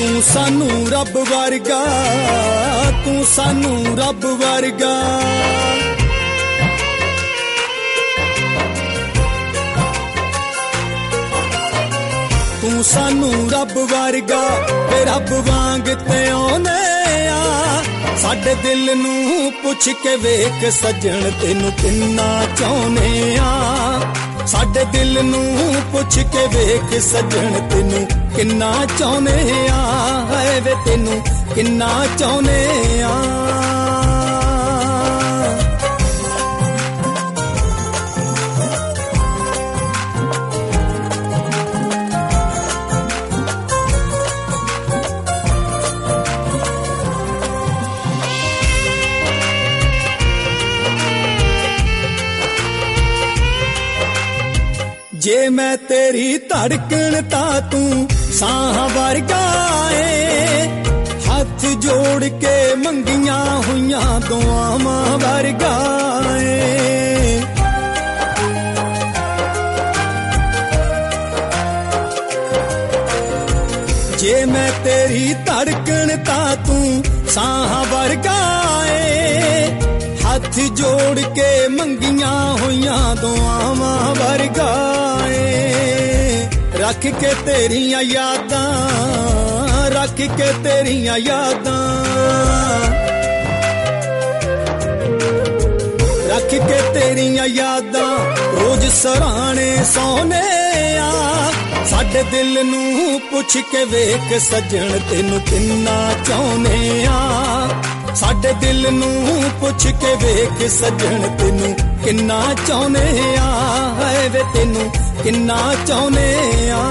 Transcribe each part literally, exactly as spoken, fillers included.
ਤੂੰ ਸਾਨੂੰ ਰੱਬ ਵਰਗਾ, ਤੂੰ ਸਾਨੂੰ ਰੱਬ ਵਰਗਾ। ਤੂੰ ਸਾਨੂੰ ਰੱਬ ਵਰਗਾ ਤੇ ਰੱਬ ਵਾਂਗ ਤੇ ਆਉਂਦੇ ਆ। ਸਾਡੇ ਦਿਲ ਨੂੰ ਪੁੱਛ ਕੇ ਵੇਖ ਸੱਜਣ ਤੈਨੂੰ ਕਿੰਨਾ ਚਾਹੁੰਦੇ ਆ। ਸਾਡੇ ਦਿਲ ਨੂੰ ਪੁੱਛ ਕੇ ਵੇਖ ਸੱਜਣ ਤੈਨੂੰ ਕਿੰਨਾ ਚਾਹੁੰਦੇ ਆ। ਹੈ ਵੇ ਤੈਨੂੰ ਕਿੰਨਾ ਚਾਹੁੰਦੇ ਆ। ਜੇ ਮੈਂ ਤੇਰੀ ਧੜਕਣ ਤਾਂ ਤੂੰ ਸਾਹ ਵਰਗਾ ਏ। ਹੱਥ ਜੋੜ ਕੇ ਮੰਗੀਆਂ ਹੋਈਆਂ ਦੁਆਵਾਂ ਵਰਗਾ ਏ। ਜੇ ਮੈਂ ਤੇਰੀ ਧੜਕਣ ਤਾਂ ਤੂੰ ਸਾਹ ਵਰਗਾ ਏ। ਹੱਥ ਜੋੜ ਕੇ ਮੰਗੀਆਂ ਹੋਈਆਂ ਦੁਆਵਾਂ ਵਰਗਾ ਏ। ਰੱਖ ਕੇ ਤੇਰੀਆਂ ਯਾਦਾਂ, ਰੱਖ ਕੇ ਤੇਰੀਆਂ ਯਾਦਾਂ, ਰੱਖ ਕੇ ਤੇਰੀਆਂ ਯਾਦਾਂ ਰੋਜ਼ ਸਰਾਣੇ ਸੌਨੇ ਆ। ਸਾਡੇ ਦਿਲ ਨੂੰ ਪੁੱਛ ਕੇ ਵੇਖ ਸੱਜਣ ਤੈਨੂੰ ਕਿੰਨਾ ਚਾਹੁੰਦੇ ਆ। ਸਾਡੇ ਦਿਲ ਨੂੰ ਪੁੱਛ ਕੇ ਵੇਖ ਸੱਜਣ ਤੈਨੂੰ ਕਿੰਨਾ ਚਾਹੁੰਦੇ ਆ। ਹੈ ਵੇ ਤੈਨੂੰ ਕਿੰਨਾ ਚਾਹੁੰਦੇ ਆ।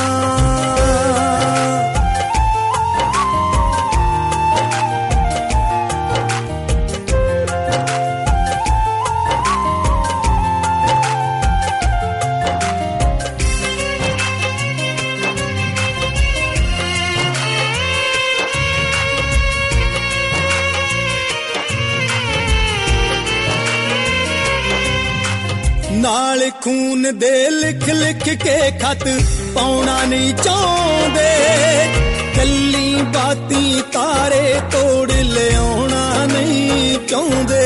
ਨਾਲ ਖੂਨ ਦੇ ਲਿਖ ਲਿਖ ਕੇ ਖਤ ਪਾਉਣਾ ਨਹੀਂ ਚਾਹੁੰਦੇ। ਕੱਲੀ ਬਾਤੀ ਤਾਰੇ ਤੋੜ ਲਿਆਉਣਾ ਨਹੀਂ ਚਾਹੁੰਦੇ।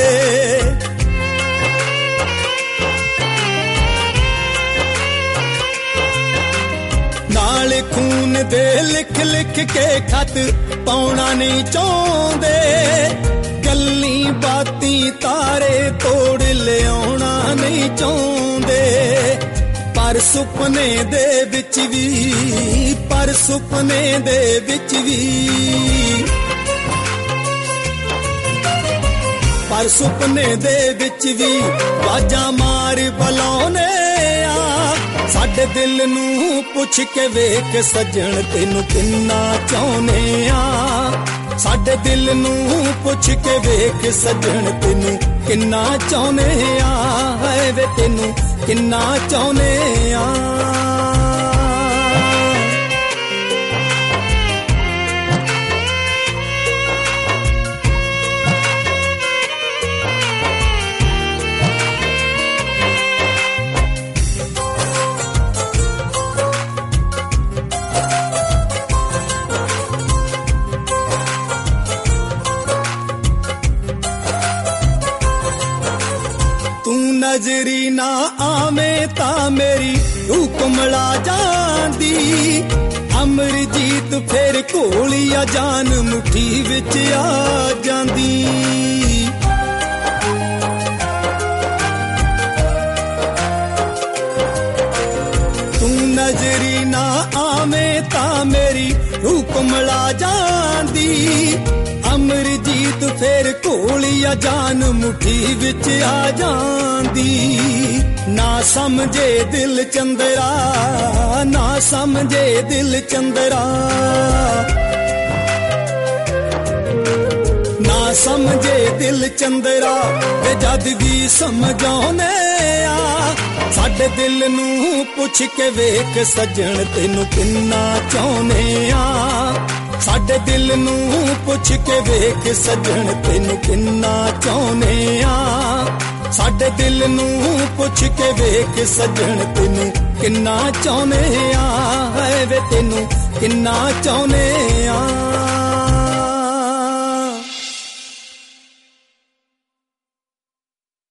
ਨਾਲ ਖੂਨ ਦੇ ਲਿਖ ਲਿਖ ਕੇ ਖਤ ਪਾਉਣਾ ਨਹੀਂ ਚਾਹੁੰਦੇ। ਕੱਲੀ ਬਾਤੀ ਤਾਰੇ ਤੋੜ ਲਿਆਉਣਾ ਨਹੀਂ ਚਾਹੁੰਦੇ। ਪਰ ਸੁਪਨੇ ਦੇ ਵਿੱਚ ਵੀ, ਪਰ ਸੁਪਨੇ ਦੇ ਵਿੱਚ ਵੀ, ਪਰ ਸੁਪਨੇ ਦੇ ਵਿੱਚ ਵੀ ਬਾਜਾਂ ਮਾਰ ਬੁਲਾਉਨੇ ਆ। ਸਾਡੇ ਦਿਲ ਨੂੰ ਪੁੱਛ ਕੇ ਵੇਖ ਸੱਜਣ ਤੈਨੂੰ ਕਿੰਨਾ ਚਾਹੁੰਦੇ ਆ। ਸਾਡੇ ਦਿਲ ਨੂੰ ਪੁੱਛ ਕੇ ਵੇਖ ਸੱਜਣ ਤੈਨੂੰ ਕਿੰਨਾ ਚਾਹੁੰਦੇ ਆ। ਹੈ ਵੇ ਤੈਨੂੰ ਕਿੰਨਾ ਚਾਹੁੰਦੇ ਆ। ਨਜ਼ਰੀ ਨਾ ਆਵੇਂ ਤਾਂ ਮੇਰੀ ਰੂਹ ਕੁਮਲਾ ਜਾਂਦੀ। ਅਮਰਜੀਤ ਫੇਰ ਘੋਲੀਆ ਜਾਨ ਮੁੱਠੀ ਵਿੱਚ ਆ ਜਾਂਦੀ। ਤੂੰ ਨਜ਼ਰੀ ਨਾ ਆਵੇਂ ਤਾਂ ਮੇਰੀ ਰੂਹ ਕੁਮਲਾ ਜਾਂਦੀ। ਅਮਰਜੀਤ ਫੇਰ ਘੋਲੀਆ ਜਾਨ ਮੁੱਠੀ ਵਿੱਚ ਆ ਜਾਂਦੀ। ਨਾ ਸਮਝੇ ਦਿਲ ਚੰਦਰਾ, ਨਾ ਸਮਝੇ ਦਿਲ ਚੰਦਰਾ, ਨਾ ਸਮਝੇ ਦਿਲ ਚੰਦਰਾ ਤੇ ਜਦ ਵੀ ਸਮਝਾਉਨੇ ਆ। ਸਾਡੇ ਦਿਲ ਨੂੰ ਪੁੱਛ ਕੇ ਵੇਖ ਸੱਜਣ ਤੈਨੂੰ ਕਿੰਨਾ ਚਾਹੁੰਦੇ ਆ। ਸਾਡੇ ਦਿਲ ਨੂੰ ਪੁੱਛ ਕੇ ਵੇਖ ਸੱਜਣ ਤੈਨੂੰ ਕਿੰਨਾ ਚਾਹੁੰਦੇ ਆ। ਸਾਡੇ ਦਿਲ ਨੂੰ ਪੁੱਛ ਕੇ ਵੇਖ ਸੱਜਣ ਤੈਨੂੰ ਕਿੰਨਾ ਚਾਹੁੰਦੇ ਆ। ਹੈ ਵੇ ਤੈਨੂੰ ਕਿੰਨਾ ਚਾਹੁੰਦੇ